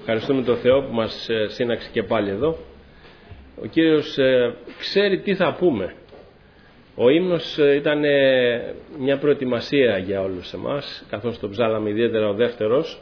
Ευχαριστούμε τον Θεό που μας σύναξε και πάλι εδώ. Ο Κύριος ξέρει τι θα πούμε. Ο ύμνος ήταν μια προετοιμασία για όλους εμάς, καθώς το ψάλαμε ιδιαίτερα ο δεύτερος.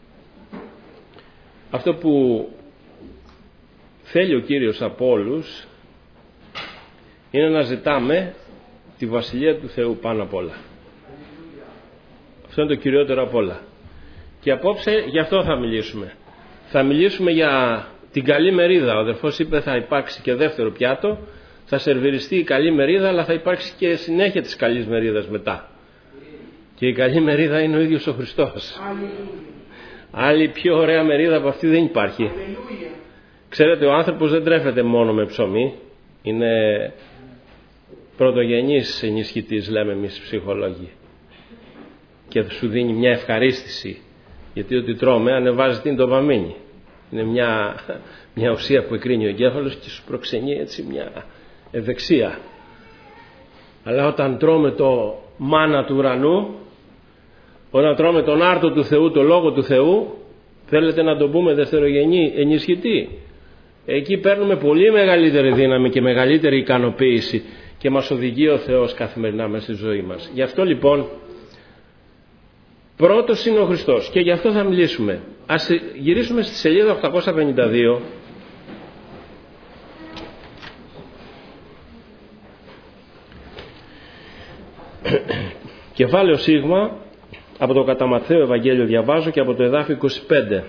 Αυτό που θέλει ο Κύριος από όλους είναι να ζητάμε τη Βασιλεία του Θεού πάνω απ' όλα. Αυτό είναι το κυριότερο απ' όλα. Και απόψε γι' αυτό θα μιλήσουμε. Θα μιλήσουμε για την καλή μερίδα. Ο αδερφός είπε θα υπάρξει και δεύτερο πιάτο, θα σερβιριστεί η καλή μερίδα, αλλά θα υπάρξει και συνέχεια της καλής μερίδας μετά. Και η καλή μερίδα είναι ο ίδιος ο Χριστός. Άλλη πιο ωραία μερίδα από αυτή δεν υπάρχει. Ξέρετε, ο άνθρωπος δεν τρέφεται μόνο με ψωμί. Είναι πρωτογενής ενισχυτής, λέμε εμείς ψυχολόγοι. Και σου δίνει μια ευχαρίστηση. Γιατί ό,τι τρώμε ανεβάζει την ντοπαμίνη. Είναι μια ουσία που εκρίνει ο εγκέφαλος και σου προξενεί έτσι μια ευεξία. Αλλά όταν τρώμε το μάνα του ουρανού, όταν τρώμε τον άρτο του Θεού, το Λόγο του Θεού, θέλετε να το πούμε δευτερογενή ενισχυτή, εκεί παίρνουμε πολύ μεγαλύτερη δύναμη και μεγαλύτερη ικανοποίηση και μας οδηγεί ο Θεός καθημερινά μέσα στη ζωή μας. Γι' αυτό λοιπόν πρώτος είναι ο Χριστός και γι' αυτό θα μιλήσουμε. Ας γυρίσουμε στη σελίδα 852. Κεφάλαιο Σίγμα, από το κατά Ματθαίο Ευαγγέλιο διαβάζω και από το εδάφιο 25.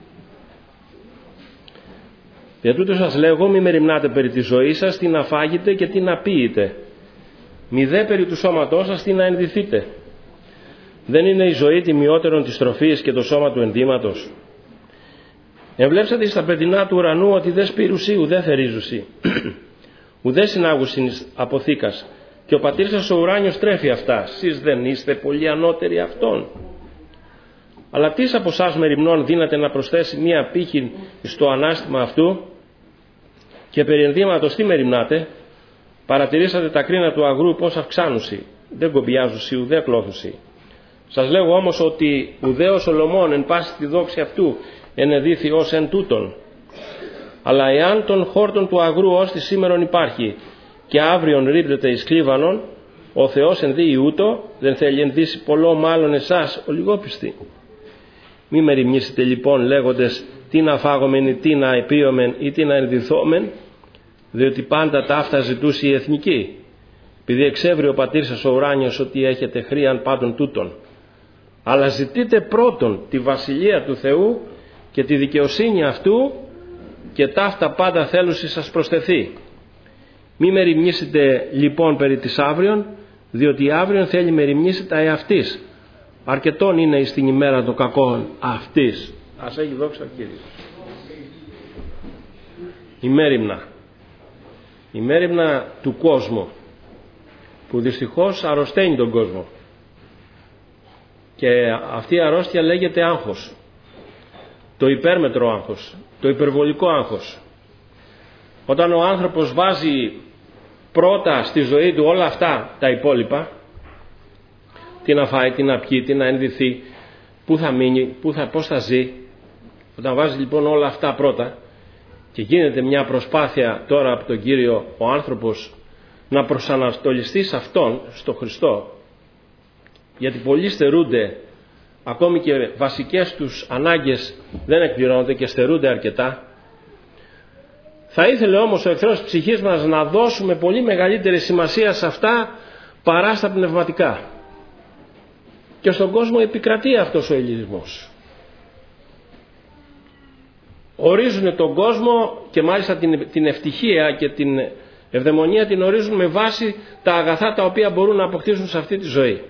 Για τούτο σας λέγω, μη μεριμνάτε περί της ζωής σας, τι να φάγετε και τι να πίετε. Μη δε περί του σώματός σας, τι να ενδυθείτε. Δεν είναι η ζωή τιμιότερον της τροφής και το σώμα του ενδύματος. Ευλέψατε στα πετεινά του ουρανού ότι δε σπηρουσί ουδέ θερίζουσι, ουδέ συνάγουσιν αποθήκας, και ο πατήρ σας ο ουράνιος τρέφει αυτά. Σεις δεν είστε πολύ ανώτεροι αυτών. Αλλά τίς από εσάς μεριμνών δύναται να προσθέσει μία πύχη στο ανάστημα αυτού, και περί ενδύματος τι μεριμνάτε. Παρατηρήσατε τα κρίνα του αγρού πως αυξάνουσι, δεν κομπιάζουσι ουδέ κλώθουσι. Σας λέγω όμως ότι ουδέ ο Σολομών εν πάση τη δόξη αυτού ενεδύθη ως εν τούτον. Αλλά εάν των χόρτων του αγρού ως τη σήμερον υπάρχει και αύριον ρίπτεται εις κλίβανον, ο Θεός ενδύει ούτω, δεν θέλει ενδύσει πολλό μάλλον εσάς ο λιγόπιστοι. Μη μεριμνήσετε λοιπόν λέγοντες τι να φάγομεν ή τι να επίομεν ή τι να ενδυθόμεν, διότι πάντα τα αυτά ζητούσε η εθνική, επειδή εξεύρει ο πατήρ σας ο ουράνιος ότι έχετε χρίαν πάντων τούτων. Αλλά ζητείτε πρώτον τη βασιλεία του Θεού και τη δικαιοσύνη αυτού, και ταύτα πάντα θέλουσι σας προσθεθεί. Μη μεριμνήσετε λοιπόν περί της αύριον, διότι αύριον θέλει μεριμνήσει τα εαυτής. Αρκετόν είναι εις την ημέρα των κακών αυτής. Ας έχει δόξα Κύριε. Η μέριμνα του κόσμου, που δυστυχώς αρρωσταίνει τον κόσμο. Και αυτή η αρρώστια λέγεται άγχος. Το υπέρμετρο άγχος, το υπερβολικό άγχος. Όταν ο άνθρωπος βάζει πρώτα στη ζωή του όλα αυτά τα υπόλοιπα, τι να φάει, τι να πιει, τι να ενδυθεί, πού θα μείνει, πώς θα ζει, όταν βάζει λοιπόν όλα αυτά πρώτα και γίνεται μια προσπάθεια τώρα από τον Κύριο ο άνθρωπος να προσανατολιστεί σε Αυτόν, στο Χριστό, γιατί πολλοί στερούνται, ακόμη και βασικές τους ανάγκες δεν εκπληρώνονται και στερούνται αρκετά. Θα ήθελε όμως ο εχθρός της ψυχής μας να δώσουμε πολύ μεγαλύτερη σημασία σε αυτά παρά στα πνευματικά. Και στον κόσμο επικρατεί αυτός ο ελιτισμός. Ορίζουν τον κόσμο και μάλιστα την ευτυχία και την ευδαιμονία την ορίζουν με βάση τα αγαθά τα οποία μπορούν να αποκτήσουν σε αυτή τη ζωή.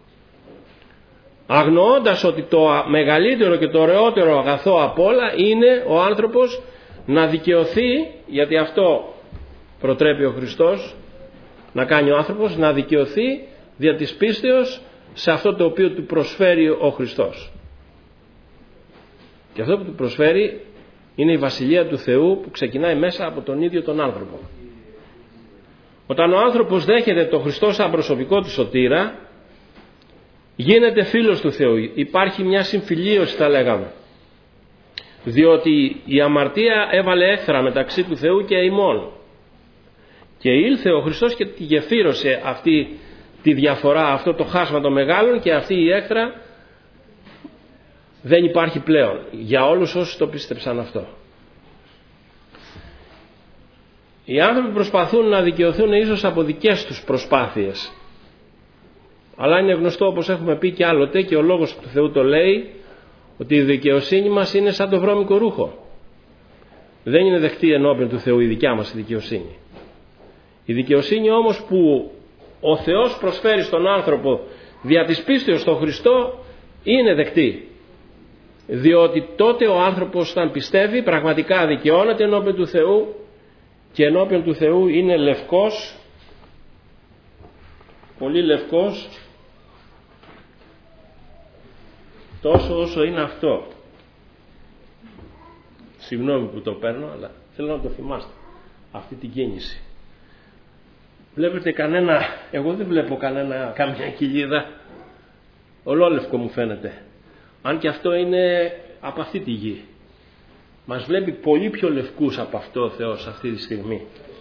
Αγνοώντας ότι το μεγαλύτερο και το ωραιότερο αγαθό απ' όλα είναι ο άνθρωπος να δικαιωθεί, γιατί αυτό προτρέπει ο Χριστός να κάνει ο άνθρωπος, να δικαιωθεί δια της πίστεως σε αυτό το οποίο του προσφέρει ο Χριστός. Και αυτό που του προσφέρει είναι η Βασιλεία του Θεού που ξεκινάει μέσα από τον ίδιο τον άνθρωπο. Όταν ο άνθρωπος δέχεται τον Χριστό σαν προσωπικό του σωτήρα, γίνεται φίλος του Θεού. Υπάρχει μια συμφιλίωση, θα λέγαμε. διότι η αμαρτία έβαλε έχθρα μεταξύ του Θεού και ημών. Και ήλθε ο Χριστός και τη γεφύρωσε αυτή τη διαφορά, αυτό το χάσμα των μεγάλων, και αυτή η έχθρα δεν υπάρχει πλέον για όλους όσους το πίστεψαν αυτό. Οι άνθρωποι προσπαθούν να δικαιωθούν ίσως από δικές τους προσπάθειες, αλλά είναι γνωστό, όπως έχουμε πει και άλλοτε, και ο Λόγος του Θεού το λέει, ότι η δικαιοσύνη μας είναι σαν το βρώμικο ρούχο. Δεν είναι δεκτή ενώπιον του Θεού η δικιά μας η δικαιοσύνη. Η δικαιοσύνη όμως που ο Θεός προσφέρει στον άνθρωπο δια της πίστεως στον Χριστό είναι δεκτή. Διότι τότε ο άνθρωπος, όταν πιστεύει, πραγματικά δικαιώνεται ενώπιον του Θεού, και ενώπιον του Θεού είναι λευκός, πολύ λευκός, τόσο όσο είναι αυτό. Συγγνώμη που το παίρνω, αλλά θέλω να το θυμάστε αυτή την κίνηση. Βλέπετε εγώ δεν βλέπω καμιά κοιλίδα, ολόλευκο μου φαίνεται, αν και αυτό είναι από αυτή τη γη. Μας βλέπει πολύ πιο λευκούς από αυτό ο Θεός αυτή τη στιγμή.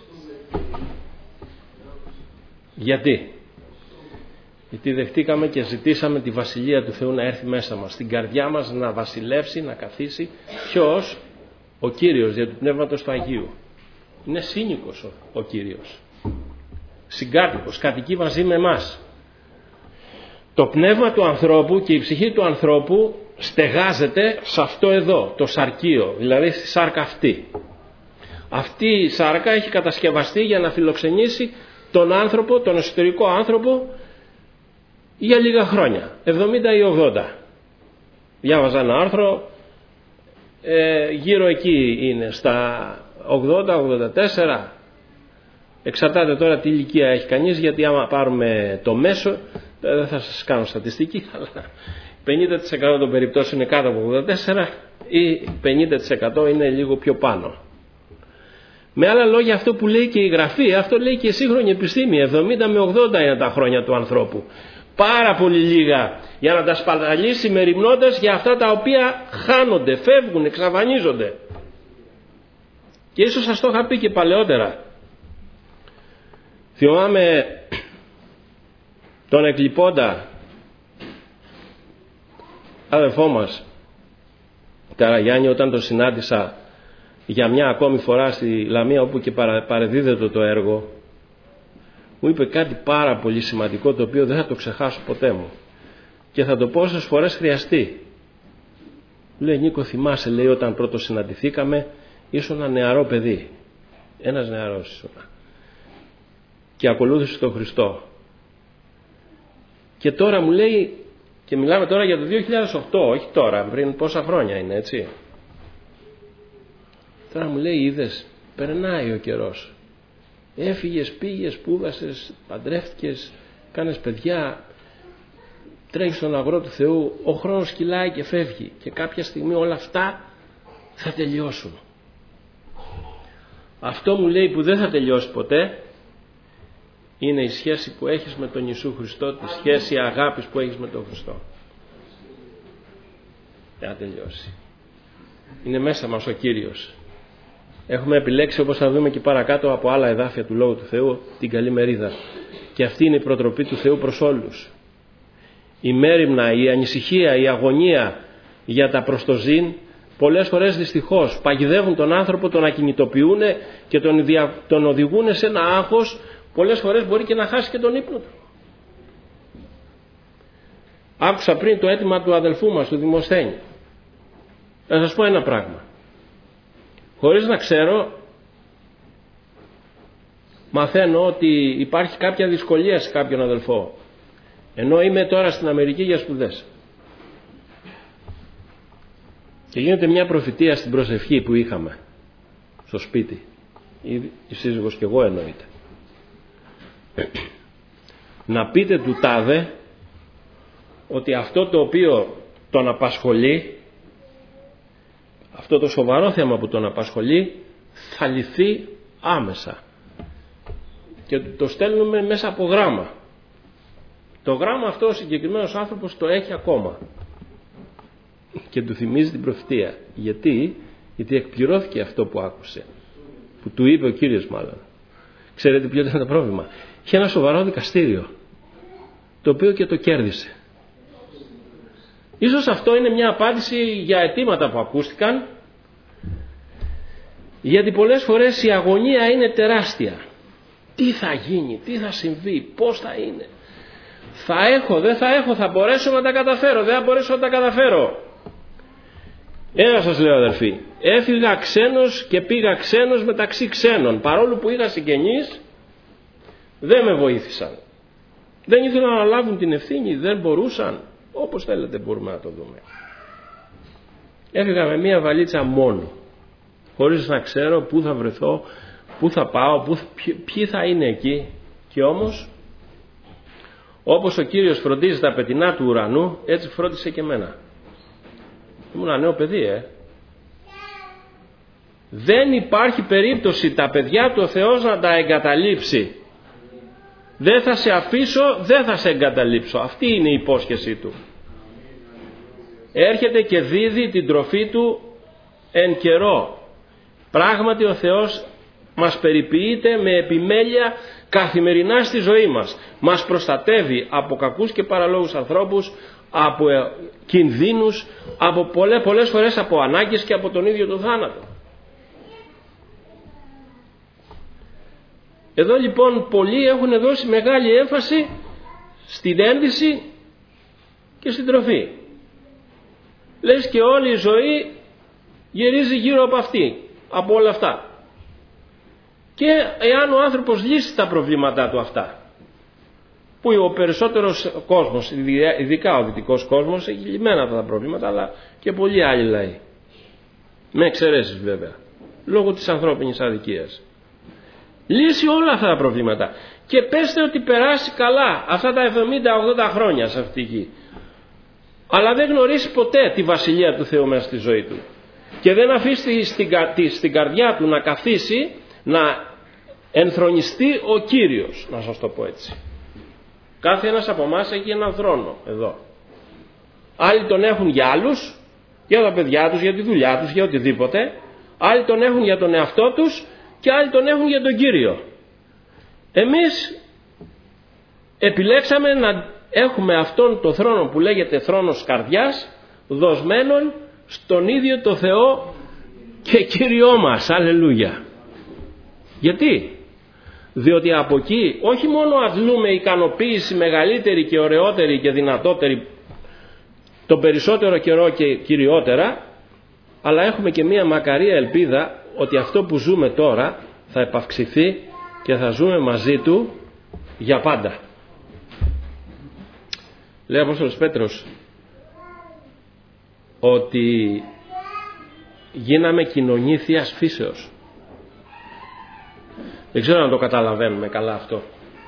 Γιατί δεχτήκαμε και ζητήσαμε τη Βασιλεία του Θεού να έρθει μέσα μας, στην καρδιά μας, να βασιλεύσει, να καθίσει. Ποιος? Ο Κύριος, δια του Πνεύματος του Αγίου. Είναι σύνοικος ο Κύριος, συγκάτοικος, κατοικεί μαζί με εμάς. Το πνεύμα του ανθρώπου και η ψυχή του ανθρώπου στεγάζεται σε αυτό εδώ, το σαρκείο, δηλαδή στη σάρκα αυτή. Αυτή η σάρκα έχει κατασκευαστεί για να φιλοξενήσει τον άνθρωπο, τον εσωτερικό άνθρωπο, για λίγα χρόνια, 70 ή 80. Διάβαζα ένα άρθρο, γύρω εκεί είναι, στα 80-84. Εξαρτάται τώρα τι ηλικία έχει κανείς, γιατί άμα πάρουμε το μέσο, δεν θα σας κάνω στατιστική, αλλά 50% των περιπτώσεων είναι κάτω από 84 ή 50% είναι λίγο πιο πάνω. Με άλλα λόγια, αυτό που λέει και η Γραφή, αυτό λέει και η σύγχρονη επιστήμη. 70 με 80 είναι τα χρόνια του ανθρώπου. Πάρα πολύ λίγα για να τα σπαταλήσει μεριμνώντας για αυτά τα οποία χάνονται, φεύγουν, εξαφανίζονται. Και ίσως σας το είχα πει και παλαιότερα. Θυμάμαι τον Εκλειπώντα αδελφό μας Καραγιάννη, όταν τον συνάντησα για μια ακόμη φορά στη Λαμία, όπου και παρεδίδεται το έργο, μου είπε κάτι πάρα πολύ σημαντικό, το οποίο δεν θα το ξεχάσω ποτέ μου και θα το πω όσες φορές χρειαστεί. Λέει, Νίκο, θυμάσαι, λέει, όταν πρώτο συναντηθήκαμε, ήσουν ένα νεαρό παιδί, ένας νεαρός ήσουν, και ακολούθησε τον Χριστό, και τώρα μου λέει, και μιλάμε τώρα για το 2008, όχι τώρα, πριν πόσα χρόνια είναι, έτσι. Τώρα μου λέει, είδες, περνάει ο καιρός. Έφυγες, πήγες, σπούδασες, παντρεύτηκες, κάνες παιδιά, τρέχεις στον αγρό του Θεού, ο χρόνος κυλάει και φεύγει, και κάποια στιγμή όλα αυτά θα τελειώσουν. Αυτό, μου λέει, που δεν θα τελειώσει ποτέ είναι η σχέση που έχεις με τον Ιησού Χριστό, τη σχέση αγάπης που έχεις με τον Χριστό. Δεν θα τελειώσει. Είναι μέσα μας ο Κύριος. Έχουμε επιλέξει, όπως θα δούμε και παρακάτω από άλλα εδάφια του Λόγου του Θεού, την καλή μερίδα. Και αυτή είναι η προτροπή του Θεού προς όλους. Η μέριμνα, η ανησυχία, η αγωνία για τα προστοζήν πολλές φορές δυστυχώς παγιδεύουν τον άνθρωπο, τον ακινητοποιούν και τον οδηγούν σε ένα άγχος. Πολλές φορές μπορεί και να χάσει και τον ύπνο του. Άκουσα πριν το αίτημα του αδελφού μας, του Δημοσθένη. Θα σας πω ένα πράγμα. Χωρίς να ξέρω, μαθαίνω ότι υπάρχει κάποια δυσκολία σε κάποιον αδελφό, ενώ είμαι τώρα στην Αμερική για σπουδές, και γίνεται μια προφητεία στην προσευχή που είχαμε στο σπίτι, η σύζυγος και εγώ εννοείται, να πείτε του τάδε ότι αυτό το οποίο τον απασχολεί, αυτό το σοβαρό θέμα που τον απασχολεί, θα λυθεί άμεσα, και το στέλνουμε μέσα από γράμμα. Το γράμμα αυτό ο συγκεκριμένος άνθρωπος το έχει ακόμα. και του θυμίζει την προφητεία. Γιατί εκπληρώθηκε αυτό που άκουσε, που του είπε ο Κύριος μάλλον. Ξέρετε ποιο ήταν το πρόβλημα? Είχε ένα σοβαρό δικαστήριο, το οποίο και το κέρδισε. Ίσως αυτό είναι μια απάντηση για αιτήματα που ακούστηκαν, γιατί πολλές φορές η αγωνία είναι τεράστια. Τι θα γίνει, τι θα συμβεί, πώς θα είναι, θα έχω, δεν θα έχω, θα μπορέσω να τα καταφέρω, δεν θα μπορέσω να τα καταφέρω. Ένα σας λέω αδερφοί, έφυγα ξένος και πήγα ξένος μεταξύ ξένων, παρόλο που είχα συγγενείς, δεν με βοήθησαν. Δεν ήθελαν να αναλάβουν την ευθύνη, δεν μπορούσαν. Όπως θέλετε μπορούμε να το δούμε. Έφυγα με μία βαλίτσα μόνο, χωρίς να ξέρω πού θα βρεθώ, πού θα πάω, ποιοι θα είναι εκεί. Και όμως, όπως ο Κύριος φροντίζει τα πετεινά του ουρανού, έτσι φρόντισε και εμένα. Ήμουν ένα νέο παιδί, Δεν υπάρχει περίπτωση τα παιδιά του ο Θεός να τα εγκαταλείψει. Δεν θα σε αφήσω, δεν θα σε εγκαταλείψω. Αυτή είναι η υπόσχεσή του. Έρχεται και δίδει την τροφή του εν καιρό. Πράγματι ο Θεός μας περιποιείται με επιμέλεια καθημερινά στη ζωή μας. Μας προστατεύει από κακούς και παραλόγους ανθρώπους, από κινδύνους, από πολλές φορές από ανάγκες και από τον ίδιο τον θάνατο. Εδώ λοιπόν πολλοί έχουν δώσει μεγάλη έμφαση στην ένδυση και στην τροφή. Λες και όλη η ζωή γυρίζει γύρω από αυτή, από όλα αυτά. Και εάν ο άνθρωπος λύσει τα προβλήματά του αυτά, που ο περισσότερος κόσμος, ειδικά ο δυτικός κόσμος, έχει λυμμένα αυτά τα προβλήματα, αλλά και πολλοί άλλοι λαοί, με εξαιρέσεις βέβαια, λόγω της ανθρώπινης αδικίας, λύσει όλα αυτά τα προβλήματα και πέστε ότι περάσει καλά αυτά τα 70-80 χρόνια σε αυτή τη γη, αλλά δεν γνωρίσει ποτέ τη Βασιλεία του Θεού μέσα στη ζωή του και δεν αφήσει στην καρδιά του να καθίσει, να ενθρονιστεί ο Κύριος, να σας το πω έτσι. Κάθε ένας από εμάς έχει έναν θρόνο εδώ. Άλλοι τον έχουν για άλλους, για τα παιδιά τους, για τη δουλειά τους, για οτιδήποτε. Άλλοι τον έχουν για τον εαυτό τους και άλλοι τον έχουν για τον Κύριο. Εμείς επιλέξαμε να έχουμε αυτόν τον θρόνο που λέγεται θρόνος καρδιάς, δοσμένον στον ίδιο το Θεό και Κύριό μας. Αλληλούια. Γιατί? Διότι από εκεί όχι μόνο αντλούμε ικανοποίηση μεγαλύτερη και ωραιότερη και δυνατότερη τον περισσότερο καιρό και κυριότερα, αλλά έχουμε και μία μακαρία ελπίδα ότι αυτό που ζούμε τώρα θα επαυξηθεί και θα ζούμε μαζί του για πάντα. Λέει ο Απόστολος Πέτρος ότι γίναμε κοινωνοί θείας φύσεως. Δεν ξέρω αν το καταλαβαίνουμε καλά αυτό.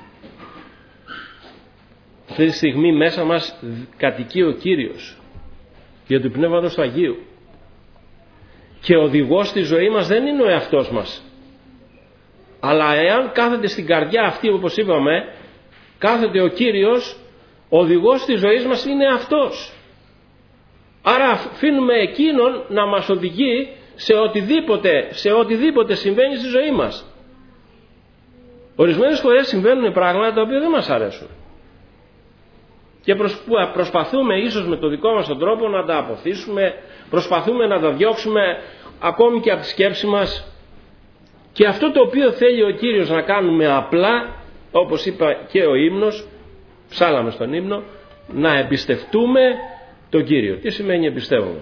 Αυτή τη στιγμή μέσα μας κατοικεί ο Κύριος για του Πνεύματος του Αγίου. Και ο οδηγός στη ζωή μας δεν είναι ο εαυτός μας. Αλλά εάν κάθεται στην καρδιά αυτή, όπως είπαμε, κάθεται ο Κύριος, ο οδηγός της ζωής μας είναι αυτός. Άρα αφήνουμε εκείνον να μας οδηγεί σε οτιδήποτε συμβαίνει στη ζωή μας. Ορισμένες φορές συμβαίνουν πράγματα τα οποία δεν μας αρέσουν. Και προσπαθούμε ίσως με το δικό μας τον τρόπο να τα αποθήσουμε, προσπαθούμε να τα διώξουμε ακόμη και από τη σκέψη μας. Και αυτό το οποίο θέλει ο Κύριος να κάνουμε απλά, όπως είπα και ο ύμνος, ψάλαμε στον ύμνο, να εμπιστευτούμε τον Κύριο. Τι σημαίνει εμπιστεύουμε?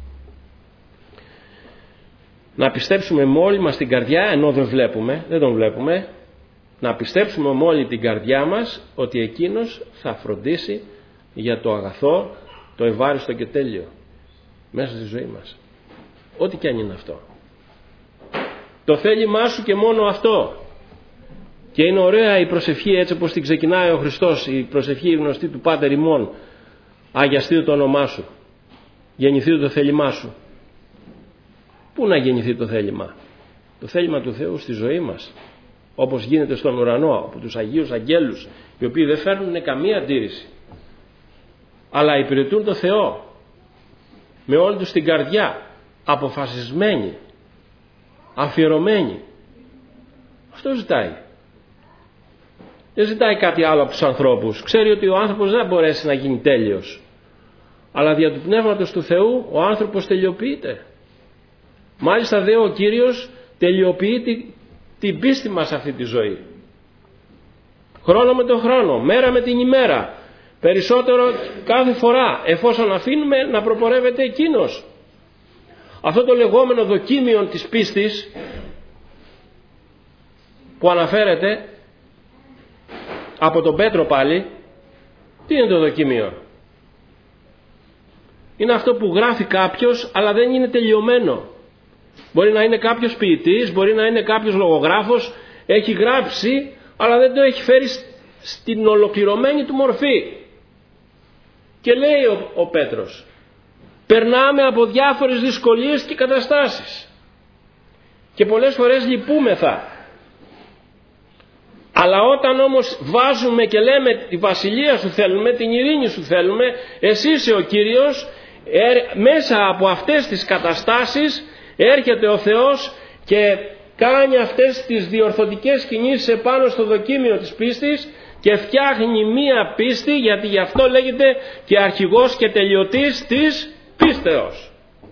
Να πιστέψουμε με όλη μας την καρδιά, ενώ δεν τον βλέπουμε, να πιστέψουμε με όλη την καρδιά μας ότι εκείνος θα φροντίσει για το αγαθό, το ευάριστο και τέλειο μέσα στη ζωή μας. Ό,τι κι αν είναι αυτό. Το θέλημά σου και μόνο αυτό. Και είναι ωραία η προσευχή έτσι όπως την ξεκινάει ο Χριστός, η προσευχή γνωστή του Πάτερ ημών. Αγιαστείτε το όνομά σου. Γεννηθείτε το θέλημά σου. Πού να γεννηθεί το θέλημα? Το θέλημα του Θεού στη ζωή μας. Όπως γίνεται στον ουρανό από τους Αγίους Αγγέλους, οι οποίοι δεν φέρνουν καμία αντίρρηση, αλλά υπηρετούν το Θεό. με όλη τους την καρδιά, αποφασισμένοι, αφιερωμένοι. Αυτό ζητάει. Δεν ζητάει κάτι άλλο από τους ανθρώπους. Ξέρει ότι ο άνθρωπος δεν θα μπορέσει να γίνει τέλειος. Αλλά δια του Πνεύματος του Θεού ο άνθρωπος τελειοποιείται. Μάλιστα δε ο Κύριος τελειοποιεί την πίστη μας αυτή τη ζωή. Χρόνο με τον χρόνο, μέρα με την ημέρα. Περισσότερο κάθε φορά, εφόσον αφήνουμε να προπορεύεται εκείνος. Αυτό το λεγόμενο δοκίμιο της πίστης που αναφέρεται από τον Πέτρο πάλι, τι είναι το δοκίμιο? Είναι αυτό που γράφει κάποιος αλλά δεν είναι τελειωμένο. Μπορεί να είναι κάποιος ποιητής, μπορεί να είναι κάποιος λογογράφος, έχει γράψει αλλά δεν το έχει φέρει στην ολοκληρωμένη του μορφή. Και λέει ο Πέτρος, περνάμε από διάφορες δυσκολίες και καταστάσεις και πολλές φορές λυπούμεθα. Αλλά όταν όμως βάζουμε και λέμε τη βασιλεία σου θέλουμε, την ειρήνη σου θέλουμε, εσύ είσαι ο Κύριος, μέσα από αυτές τις καταστάσεις έρχεται ο Θεός και κάνει αυτές τις διορθωτικές κινήσεις επάνω στο δοκίμιο της πίστης και φτιάχνει μία πίστη, γιατί γι' αυτό λέγεται και αρχηγός και τελειωτής της πίστεως.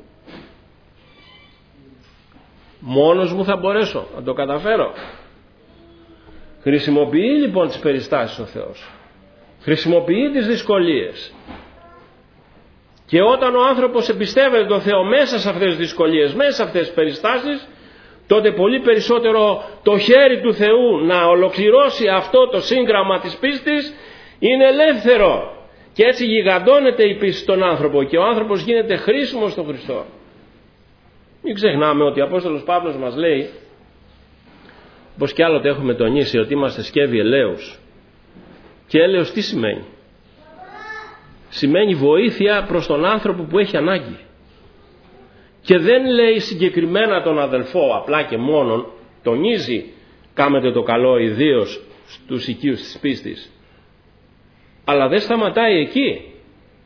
Μόνος μου θα μπορέσω να το καταφέρω? Χρησιμοποιεί λοιπόν τις περιστάσεις ο Θεός. Χρησιμοποιεί τις δυσκολίες. Και όταν ο άνθρωπος εμπιστεύεται τον Θεό μέσα σε αυτές τις δυσκολίες, μέσα σε αυτές τις περιστάσεις, τότε πολύ περισσότερο το χέρι του Θεού να ολοκληρώσει αυτό το σύγγραμμα της πίστης είναι ελεύθερο. Και έτσι γιγαντώνεται η πίστη στον άνθρωπο και ο άνθρωπος γίνεται χρήσιμος στον Χριστό. Μην ξεχνάμε ότι ο Απόστολος Παύλος μας λέει, όπως κι άλλοτε έχουμε τονίσει, ότι είμαστε σκεύη ελέους. Και έλεος τι σημαίνει? Σημαίνει βοήθεια προς τον άνθρωπο που έχει ανάγκη. Και δεν λέει συγκεκριμένα τον αδελφό απλά και μόνον, τονίζει κάμετε το καλό ιδίως στους οικείους της πίστης. Αλλά δεν σταματάει εκεί.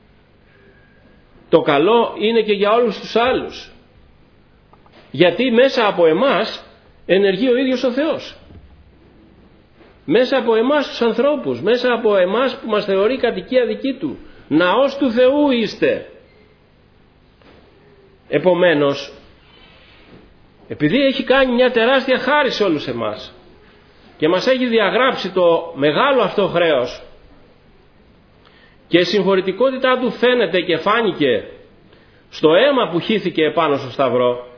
Το καλό είναι και για όλους τους άλλους. Γιατί μέσα από εμάς ενεργεί ο ίδιος ο Θεός. Μέσα από εμάς τους ανθρώπους, μέσα από εμάς που μας θεωρεί κατοικία δική Του. Ναός του Θεού είστε. Επομένως, επειδή έχει κάνει μια τεράστια χάρη σε όλους εμάς και μας έχει διαγράψει το μεγάλο αυτό χρέος και η συγχωρητικότητά Του φαίνεται και φάνηκε στο αίμα που χύθηκε επάνω στο Σταυρό,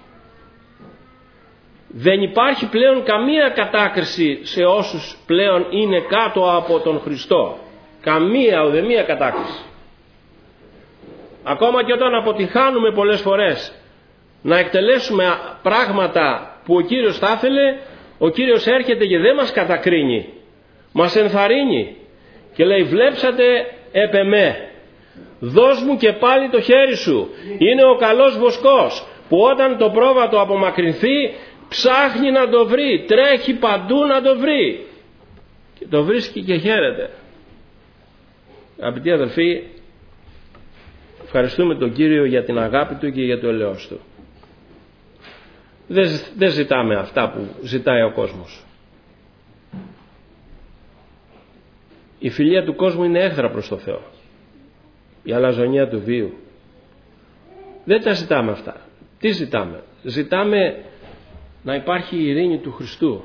δεν υπάρχει πλέον καμία κατάκριση σε όσους πλέον είναι κάτω από τον Χριστό. Καμία, ουδεμία κατάκριση. Ακόμα και όταν αποτυχάνουμε πολλές φορές να εκτελέσουμε πράγματα που ο Κύριος θα ήθελε, ο Κύριος έρχεται και δεν μας κατακρίνει. Μας ενθαρρύνει και λέει, βλέψατε επ' εμέ, δώσ' μου και πάλι το χέρι σου. Είναι ο καλός βοσκός που όταν το πρόβατο απομακρυνθεί ψάχνει να το βρει, τρέχει παντού να το βρει και το βρίσκει και χαίρεται. Αγαπητοί αδελφοί, ευχαριστούμε τον Κύριο για την αγάπη Του και για το ελαιός Του. Δεν ζητάμε αυτά που ζητάει ο κόσμος. Η φιλία του κόσμου είναι έχθρα προς το Θεό. Η αλαζονία του βίου. Δεν τα ζητάμε αυτά. Τι ζητάμε? Ζητάμε να υπάρχει η ειρήνη του Χριστού.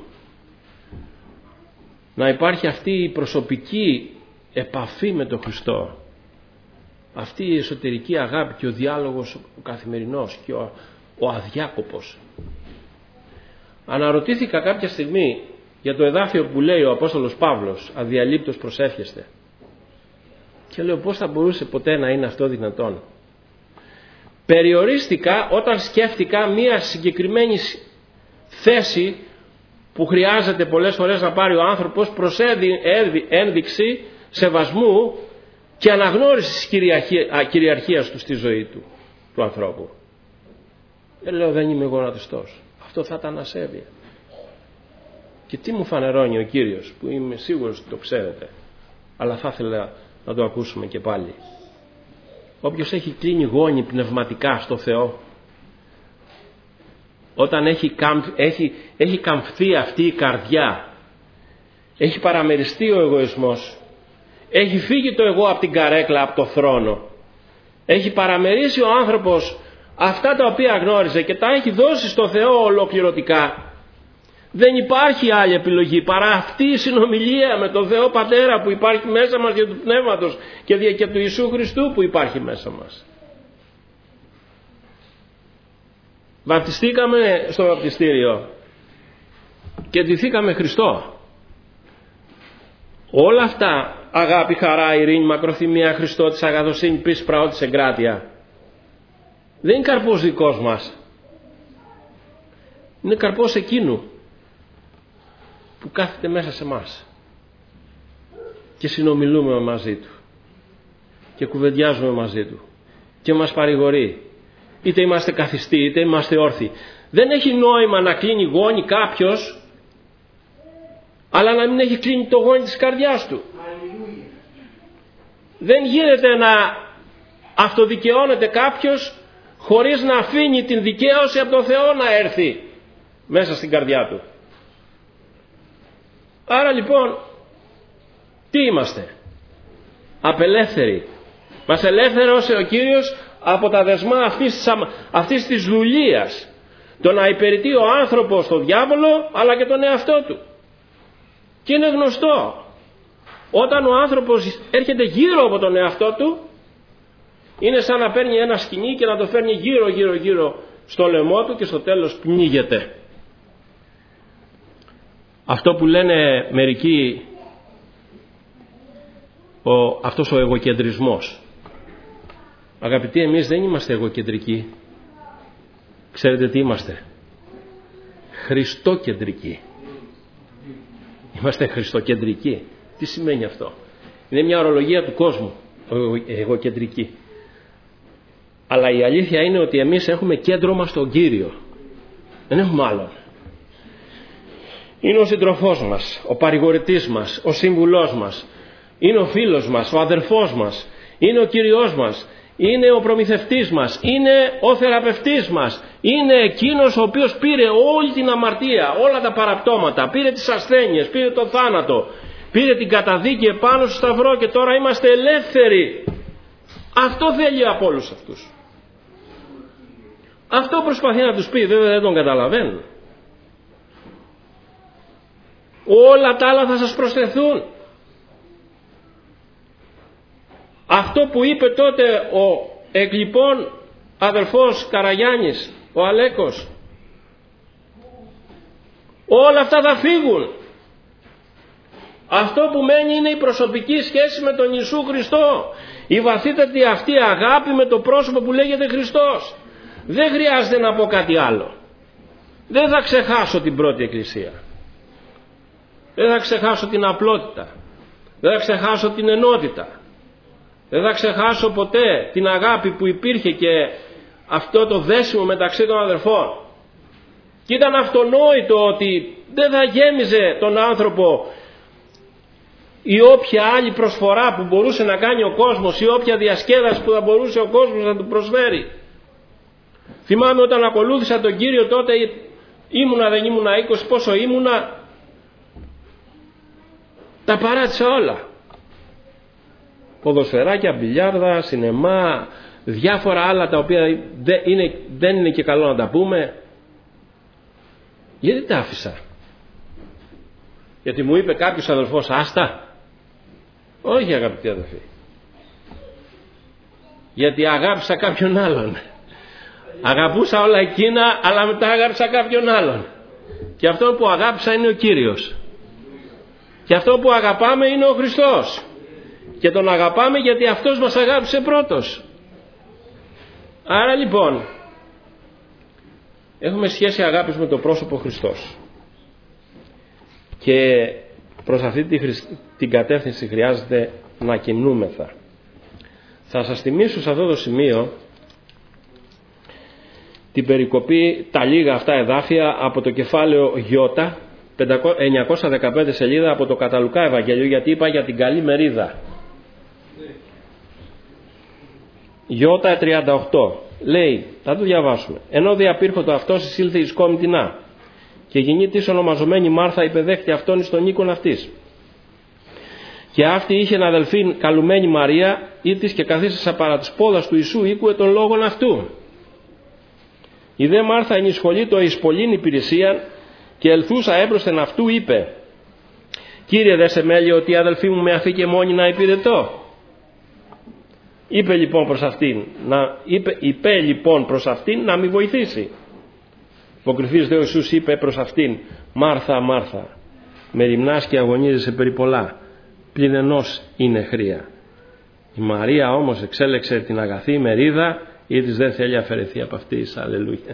Να υπάρχει αυτή η προσωπική επαφή με τον Χριστό. Αυτή η εσωτερική αγάπη και ο διάλογος ο καθημερινός και ο αδιάκοπος. Αναρωτήθηκα κάποια στιγμή για το εδάφιο που λέει ο Απόστολος Παύλος, αδιαλείπτως προσεύχεστε. Και λέω, πώς θα μπορούσε ποτέ να είναι αυτό δυνατόν? Περιορίστηκα όταν σκέφτηκα μία συγκεκριμένη θέση που χρειάζεται πολλές φορές να πάρει ο άνθρωπος προς ένδειξη σεβασμού και αναγνώρισης κυριαρχίας του στη ζωή του ανθρώπου. Δεν λέω, δεν είμαι γονατιστός. Αυτό θα ήταν ασέβεια. Και τι μου φανερώνει ο Κύριος, που είμαι σίγουρος ότι το ξέρετε, αλλά θα ήθελα να το ακούσουμε και πάλι. όποιος έχει κλείνει γόνι πνευματικά στο Θεό, όταν έχει καμφθεί αυτή η καρδιά, έχει παραμεριστεί ο εγωισμός, έχει φύγει το εγώ από την καρέκλα, από το θρόνο, έχει παραμερίσει ο άνθρωπος αυτά τα οποία γνώριζε και τα έχει δώσει στο Θεό ολοκληρωτικά, δεν υπάρχει άλλη επιλογή παρά αυτή η συνομιλία με τον Θεό Πατέρα που υπάρχει μέσα μας, και του Πνεύματος και του Ιησού Χριστού που υπάρχει μέσα μας. Βαπτιστήκαμε στο βαπτιστήριο και ντυθήκαμε Χριστό. Όλα αυτά, αγάπη, χαρά, ειρήνη, μακροθυμία, Χριστότης, αγαθοσύνη, πίστη, πραότης, εγκράτεια, δεν είναι καρπός δικός μας. Είναι καρπός εκείνου που κάθεται μέσα σε μας και συνομιλούμε μαζί του και κουβεντιάζουμε μαζί του και μας παρηγορεί, είτε είμαστε καθιστοί είτε είμαστε όρθιοι. Δεν έχει νόημα να κλείνει γόνι κάποιος αλλά να μην έχει κλείνει το γόνι της καρδιάς του. Δεν γίνεται να αυτοδικαιώνεται κάποιος χωρίς να αφήνει την δικαίωση από τον Θεό να έρθει μέσα στην καρδιά του. Άρα λοιπόν, τι είμαστε? Απελεύθεροι. Μας ελεύθερωσε ο Κύριος από τα δεσμά αυτής της δουλείας. Το να υπηρετεί ο άνθρωπος τον διάβολο αλλά και τον εαυτό του. Και είναι γνωστό, όταν ο άνθρωπος έρχεται γύρω από τον εαυτό του, είναι σαν να παίρνει ένα σκοινί και να το φέρνει γύρω στο λαιμό του και στο τέλος πνίγεται. Αυτό που λένε μερικοί, αυτός ο εγωκεντρισμός. Αγαπητοί, εμείς δεν είμαστε εγωκεντρικοί. Ξέρετε τι είμαστε? Χριστοκεντρικοί. Είμαστε χριστοκεντρικοί. Τι σημαίνει αυτό? Είναι μια ορολογία του κόσμου, εγωκεντρική. Αλλά η αλήθεια είναι ότι εμείς έχουμε κέντρο μας τον Κύριο. Δεν έχουμε άλλον. Είναι ο σύντροφός μας, ο παρηγορητής μας, ο σύμβουλός μας, είναι ο φίλος μας, ο αδερφός μας, είναι ο Κύριος μας, είναι ο προμηθευτής μας, είναι ο θεραπευτής μας, είναι εκείνος ο οποίος πήρε όλη την αμαρτία, όλα τα παραπτώματα, πήρε τις ασθένειες, πήρε το θάνατο, πήρε την καταδίκη επάνω στο σταυρό και τώρα είμαστε ελεύθεροι. Αυτό θέλει από όλους αυτούς. Αυτό προσπαθεί να τους πει, βέβαια δεν τον καταλαβαίνουν. Όλα τα άλλα θα σας προσθεθούν. Αυτό που είπε τότε ο εκλειπών αδελφός Καραγιάννης, ο Αλέκος, όλα αυτά θα φύγουν. Αυτό που μένει είναι η προσωπική σχέση με τον Ιησού Χριστό, η βαθύτατη αυτή αγάπη με το πρόσωπο που λέγεται Χριστός. Δεν χρειάζεται να πω κάτι άλλο. Δεν θα ξεχάσω την πρώτη εκκλησία. Δεν θα ξεχάσω την απλότητα. Δεν θα ξεχάσω την ενότητα. Δεν θα ξεχάσω ποτέ την αγάπη που υπήρχε και αυτό το δέσιμο μεταξύ των αδερφών. Και ήταν αυτονόητο ότι δεν θα γέμιζε τον άνθρωπο η όποια άλλη προσφορά που μπορούσε να κάνει ο κόσμος ή όποια διασκέδαση που θα μπορούσε ο κόσμος να του προσφέρει. Θυμάμαι όταν ακολούθησα τον Κύριο τότε, ήμουνα δεν ήμουνα 20, πόσο ήμουνα, τα παράτησα όλα. Ποδοσφαιράκια, μπιλιάρδα, σινεμά, διάφορα άλλα τα οποία δεν είναι και καλό να τα πούμε. Γιατί τα άφησα? Γιατί μου είπε κάποιος αδελφός άστα? Όχι αγαπητοί αδελφοί. Γιατί αγάπησα κάποιον άλλον. Αγαπούσα όλα εκείνα αλλά μετά αγάπησα κάποιον άλλον. Και αυτό που αγάπησα είναι ο Κύριος. Και αυτό που αγαπάμε είναι ο Χριστός. Και τον αγαπάμε γιατί αυτός μας αγάπησε πρώτος. Άρα λοιπόν έχουμε σχέση αγάπης με το πρόσωπο Χριστός. Και προς αυτή την κατεύθυνση χρειάζεται να κινούμεθα. Θα σας θυμίσω σε αυτό το σημείο την περικοπή, τα λίγα αυτά εδάφια από το κεφάλαιο Ι, 915 σελίδα από το Καταλουκά Ευαγγέλιο, γιατί είπα για την καλή μερίδα. Ιώτα 38 λέει, θα το διαβάσουμε. Ενώ διαπήρχοτο αυτός εισήλθε εις κόμητινά και γυνή της ονομαζομένη Μάρθα υπεδέχτη αυτόν εις τον οίκον αυτής. Και αυτή είχε αδελφήν καλουμένη Μαρία ήτης και καθίσασα παρά τους πόδας του Ιησού οίκουε των λόγων αυτού. Η δε Μάρθα ενισχολεί το εις πολλήν υπηρεσίαν και ελθούσα έμπροσθεν αυτού είπε, Κύριε δε σε μέλει ότι η αδελφή μου με αφήκε μόνη να υπηρετώ. Είπε λοιπόν προς αυτήν να μη βοηθήσει. Αποκριθείς δε ο Ιησούς είπε προς αυτήν, Μάρθα, Μάρθα, μεριμνάς και αγωνίζεσαι περί πολλά, πλην ενός είναι χρία. Η Μαρία όμως εξέλεξε την αγαθή μερίδα, ή της δεν θέλει αφαιρεθεί από αυτής. Αλληλούια.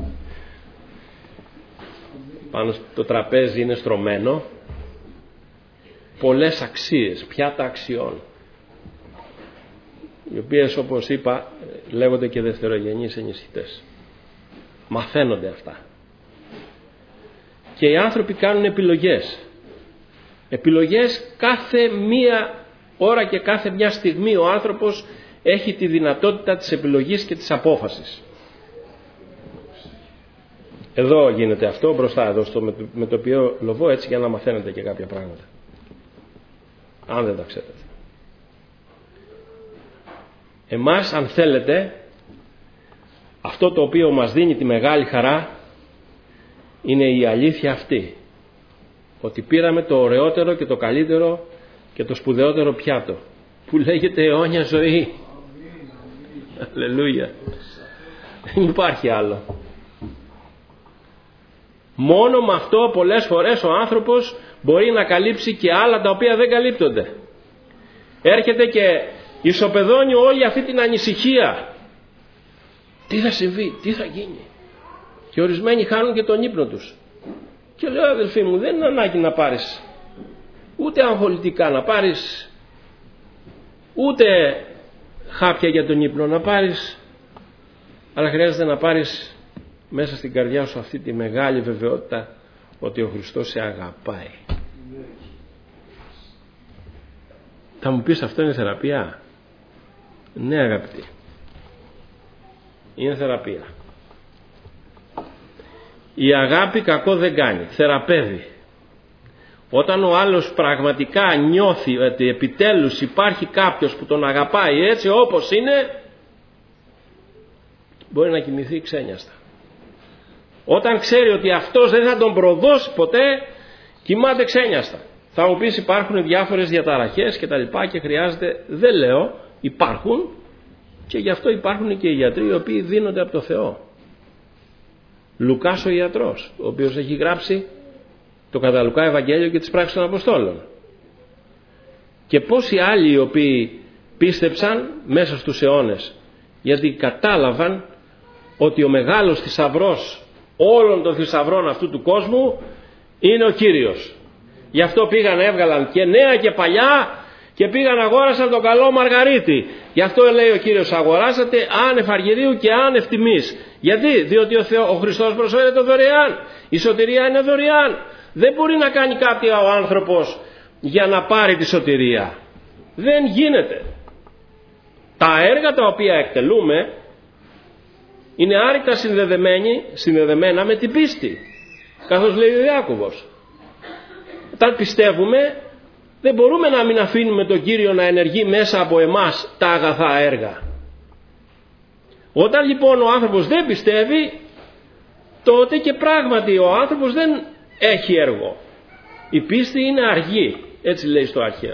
Πάνω στο τραπέζι είναι στρωμένο πολλές αξίες, πιάτα αξιών, οι οποίες όπως είπα λέγονται και δευτερογενείς ενισχυτές. Μαθαίνονται αυτά. Και οι άνθρωποι κάνουν επιλογές. Επιλογές κάθε μία ώρα και κάθε μια στιγμή ο άνθρωπος έχει τη δυνατότητα της επιλογής και της απόφασης. Εδώ γίνεται αυτό μπροστά εδώ με το οποίο λοβώ έτσι για να μαθαίνετε και κάποια πράγματα. Αν δεν τα ξέρετε. Εμάς αν θέλετε αυτό το οποίο μας δίνει τη μεγάλη χαρά είναι η αλήθεια αυτή, ότι πήραμε το ωραιότερο και το καλύτερο και το σπουδαιότερο πιάτο που λέγεται αιώνια ζωή. Αλληλούια. Δεν υπάρχει άλλο. Μόνο με αυτό πολλές φορές ο άνθρωπος μπορεί να καλύψει και άλλα τα οποία δεν καλύπτονται. Έρχεται και ισοπεδώνει όλη αυτή την ανησυχία. Τι θα συμβεί, τι θα γίνει. Και ορισμένοι χάνουν και τον ύπνο τους. Και λέω, αδελφοί μου, δεν είναι ανάγκη να πάρεις ούτε αγχολητικά να πάρεις, ούτε χάπια για τον ύπνο να πάρεις, αλλά χρειάζεται να πάρεις μέσα στην καρδιά σου αυτή τη μεγάλη βεβαιότητα ότι ο Χριστός σε αγαπάει. Θα μου πεις, αυτό είναι θεραπεία? Ναι, αγαπητοί, είναι θεραπεία. Η αγάπη κακό δεν κάνει, θεραπεύει. Όταν ο άλλος πραγματικά νιώθει ότι επιτέλους υπάρχει κάποιος που τον αγαπάει έτσι όπως είναι, μπορεί να κοιμηθεί ξένιαστα. Όταν ξέρει ότι αυτός δεν θα τον προδώσει ποτέ, κοιμάται ξένιαστα. Θα μου πεις, υπάρχουν διάφορες διαταραχές και τα λοιπά και χρειάζεται, δεν λέω, υπάρχουν, και γι' αυτό υπάρχουν και οι γιατροί οι οποίοι δίνονται από το Θεό. Λουκάς ο ιατρός, ο οποίος έχει γράψει το κατά Λουκά Ευαγγέλιο και τις πράξεις των Αποστόλων. Και πόσοι άλλοι οι οποίοι πίστεψαν μέσα στους αιώνες, γιατί κατάλαβαν ότι ο μεγάλος θησαυρός όλων των θησαυρών αυτού του κόσμου είναι ο Κύριος. Γι' αυτό πήγαν, έβγαλαν και νέα και παλιά και πήγαν αγόρασαν τον καλό μαργαρίτη. Γι' αυτό λέει ο Κύριος, αγοράσατε άνευ αργυρίου και άνευ τιμής. Γιατί? Διότι ο Χριστός προσφέρεται δωρεάν. Η σωτηρία είναι δωρεάν. Δεν μπορεί να κάνει κάτι ο άνθρωπος για να πάρει τη σωτηρία. Δεν γίνεται. Τα έργα τα οποία εκτελούμε είναι άρρηκτα συνδεδεμένα με την πίστη. Καθώς λέει ο Ιάκωβος. Όταν πιστεύουμε, δεν μπορούμε να μην αφήνουμε τον Κύριο να ενεργεί μέσα από εμάς τα αγαθά έργα. Όταν λοιπόν ο άνθρωπος δεν πιστεύει, τότε και πράγματι ο άνθρωπος δεν έχει έργο. Η πίστη είναι αργή, έτσι λέει στο αρχαίο.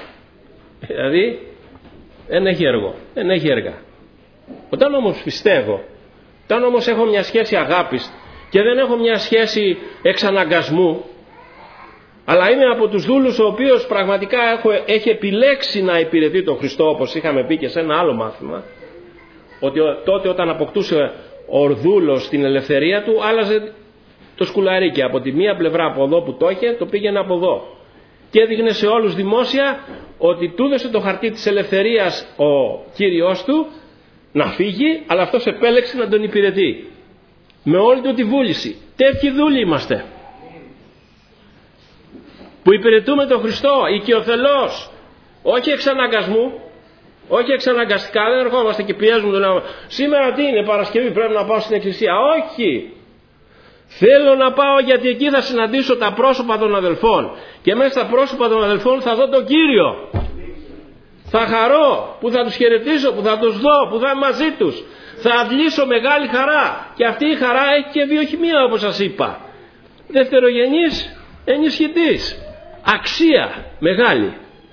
Δηλαδή δεν έχει έργο, δεν έχει έργα. Όταν όμως πιστεύω, όταν όμως έχω μια σχέση αγάπης και δεν έχω μια σχέση εξαναγκασμού, αλλά είμαι από τους δούλους ο οποίος πραγματικά έχει επιλέξει να υπηρετεί τον Χριστό, όπως είχαμε πει και σε ένα άλλο μάθημα, ότι τότε όταν αποκτούσε ο δούλος την ελευθερία του, άλλαζε το σκουλαρίκι από τη μία πλευρά από εδώ που το είχε, το πήγαινε από εδώ και έδειχνε σε όλους δημόσια ότι του έδωσε το χαρτί της ελευθερίας ο Κύριος του να φύγει, αλλά αυτός επέλεξε να τον υπηρετεί με όλη του τη βούληση. Τέτοιοι δούλοι είμαστε που υπηρετούμε τον Χριστό οικειοθελώς, όχι εξ αναγκασμού, Όχι εξαναγκαστικά, δεν ερχόμαστε και πιέζουμε τον άνθρωπο. Σήμερα τι είναι, Παρασκευή, πρέπει να πάω στην εκκλησία. Όχι. Θέλω να πάω γιατί εκεί θα συναντήσω τα πρόσωπα των αδελφών. Και μέσα στα πρόσωπα των αδελφών θα δω τον Κύριο. Θα χαρώ που θα τους χαιρετήσω, που θα τους δω, που θα είμαι μαζί τους. Θα αντλήσω μεγάλη χαρά. Και αυτή η χαρά έχει και βιοχημία, όπως σας είπα. Δευτερογενής ενισχυτής. Αξία μεγάλη.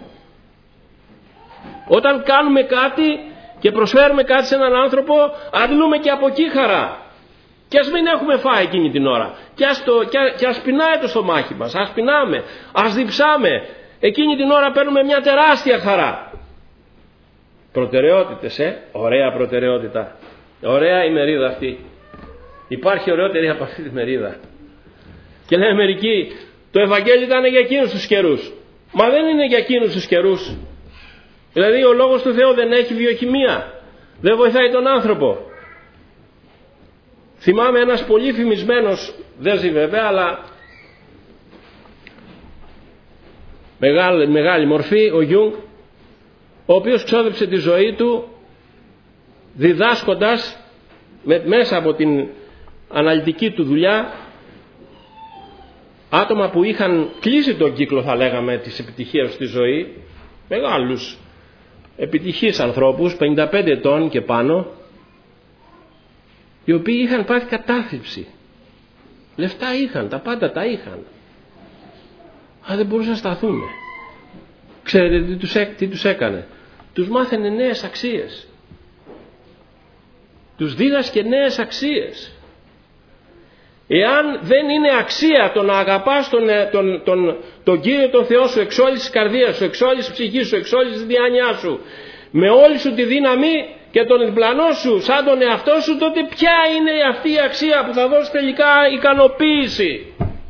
Όταν κάνουμε κάτι και προσφέρουμε κάτι σε έναν άνθρωπο, αντλούμε και από εκεί χαρά. Και ας μην έχουμε φάει εκείνη την ώρα. Και ας πεινάει το στομάχι μας. Ας πεινάμε. Ας διψάμε. Εκείνη την ώρα παίρνουμε μια τεράστια χαρά. Προτεραιότητες, Ωραία προτεραιότητα. Ωραία η μερίδα αυτή. Υπάρχει ωραιότερη από αυτή τη μερίδα. Και λένε μερικοί, το Ευαγγέλιο ήταν για εκείνους τους καιρούς. Μα δεν είναι για εκείνους τους καιρούς. Δηλαδή ο Λόγος του Θεού δεν έχει βιοχημία. Δεν βοηθάει τον άνθρωπο. Θυμάμαι ένας πολύ φημισμένος, δεν ζει βέβαια, αλλά μεγάλη μορφή, ο Γιούγκ, ο οποίος ξόδεψε τη ζωή του διδάσκοντας μέσα από την αναλυτική του δουλειά άτομα που είχαν κλείσει τον κύκλο, θα λέγαμε, της επιτυχίας στη ζωή, μεγάλους επιτυχείς ανθρώπους, 55 ετών και πάνω, οι οποίοι είχαν πάθει κατάθλιψη. Λεφτά είχαν, τα πάντα τα είχαν, αλλά δεν μπορούσαν να σταθούν. Ξέρετε τι τους έκανε? Τους μάθαινε νέες αξίες. Τους δίδασκε νέες αξίες. Εάν δεν είναι αξία το να αγαπάς τον Κύριο τον Θεό σου εξ όλης της καρδίας σου, εξ όλης της ψυχής σου, εξ όλης της διάνοιάς σου, με όλη σου τη δύναμη και τον διπλανό σου σαν τον εαυτό σου, τότε ποια είναι αυτή η αξία που θα δώσει τελικά ικανοποίηση?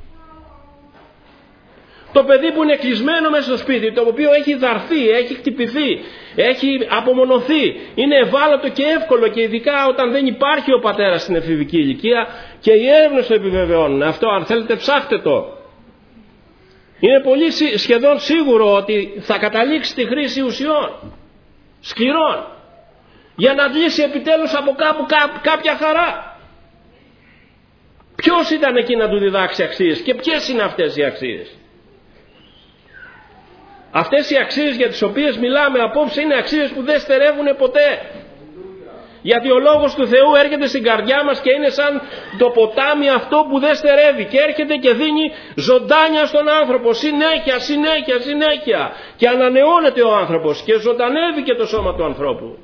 Το παιδί που είναι κλεισμένο μέσα στο σπίτι, το οποίο έχει δαρθεί, έχει χτυπηθεί, έχει απομονωθεί, είναι ευάλωτο και εύκολο, και ειδικά όταν δεν υπάρχει ο πατέρας στην εφηβική ηλικία, και οι έρευνες το επιβεβαιώνουν. Αυτό, αν θέλετε, ψάχτε το. Είναι πολύ σχεδόν σίγουρο ότι θα καταλήξει στη χρήση ουσιών σκληρών για να αντλήσει επιτέλους από κάπου κάποια χαρά. Ποιος ήταν εκεί να του διδάξει αξίες και ποιες είναι αυτές οι αξίες? Αυτές οι αξίες για τις οποίες μιλάμε απόψε είναι αξίες που δεν στερεύουν ποτέ. Γιατί ο Λόγος του Θεού έρχεται στην καρδιά μας και είναι σαν το ποτάμι αυτό που δεν στερεύει, και έρχεται και δίνει ζωντάνια στον άνθρωπο συνέχεια, και ανανεώνεται ο άνθρωπος και ζωντανεύει και το σώμα του ανθρώπου.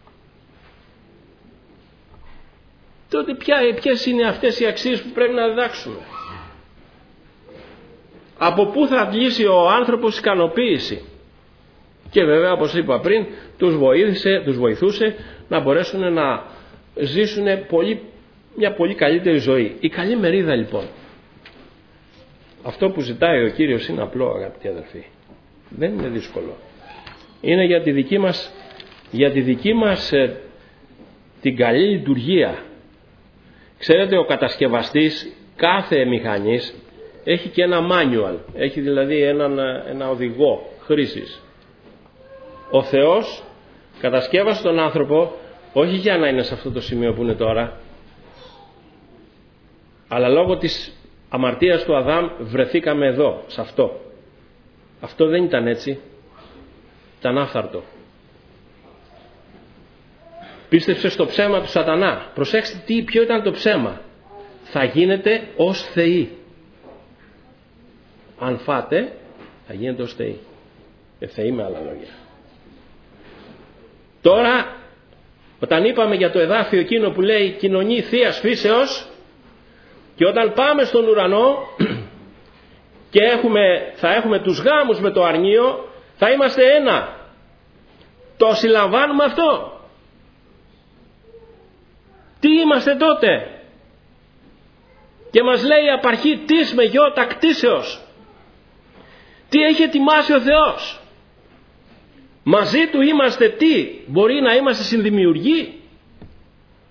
Τότε ποιες είναι αυτές οι αξίες που πρέπει να διδάξουμε? Από πού θα αντλήσει ο άνθρωπος ικανοποίηση? Και βέβαια, όπως είπα πριν, τους βοηθούσε να μπορέσουν να ζήσουν μια πολύ καλύτερη ζωή. Η καλή μερίδα, λοιπόν. Αυτό που ζητάει ο Κύριος είναι απλό, αγαπητοί αδελφοί. Δεν είναι δύσκολο. Είναι για τη δική μας την καλή λειτουργία. Ξέρετε, ο κατασκευαστής κάθε μηχανής έχει και ένα manual, έχει δηλαδή ένα οδηγό χρήσης. Ο Θεός κατασκεύασε τον άνθρωπο όχι για να είναι σε αυτό το σημείο που είναι τώρα, αλλά λόγω της αμαρτίας του Αδάμ βρεθήκαμε εδώ, σε αυτό. Αυτό δεν ήταν έτσι, ήταν άφθαρτο. Πίστεψε στο ψέμα του σατανά. Προσέξτε ποιο ήταν το ψέμα. Θα γίνετε ως θεοί. Αν φάτε, θα γίνετε ως θεοί. Θεοί με άλλα λόγια. Τώρα, όταν είπαμε για το εδάφιο εκείνο που λέει κοινωνή θείας φύσεως, και όταν πάμε στον ουρανό και θα έχουμε τους γάμους με το αρνείο, θα είμαστε ένα. Το συλλαμβάνουμε αυτό? Τι είμαστε τότε? Και μας λέει απαρχή της με γιο τακτήσεως. Τι έχει ετοιμάσει ο Θεός? Μαζί του είμαστε τι? Μπορεί να είμαστε συνδημιουργοί,